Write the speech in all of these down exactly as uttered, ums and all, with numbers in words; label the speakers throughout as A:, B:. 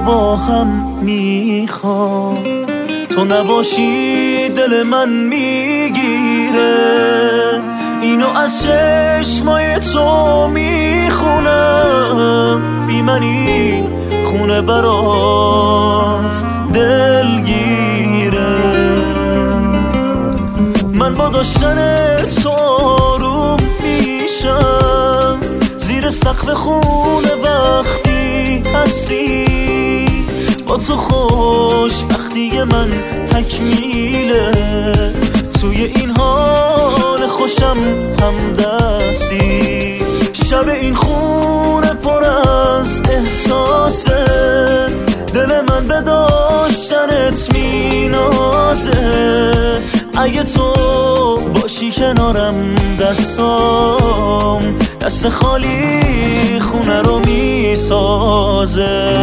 A: با هم میخوام، تو نباشی دل من میگیره، اینو از چشمای تو میخونم، بی منی خونه برات دلگیره. من با داشتن تو آروم میشم، زیر سقف خونه وقتی هستی، با تو خوشبختی من تکمیله، توی این حال خوشم همدستی. شب این خونه پر از احساسه، دل من به داشتنت مینازه، اگه تو باشی کنارم دستام دست خالی خونه رو میسازه.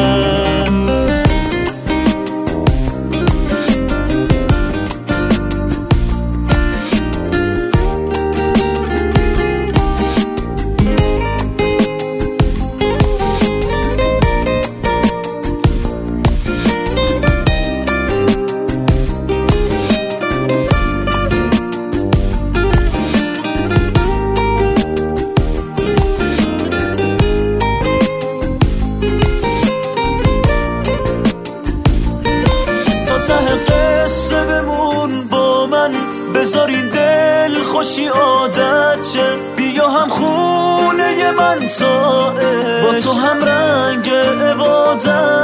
A: قصه بمون با من، بذار این دل خوشی عادت شه، بیا هم خونه من تا با تو هم رنگ عبادت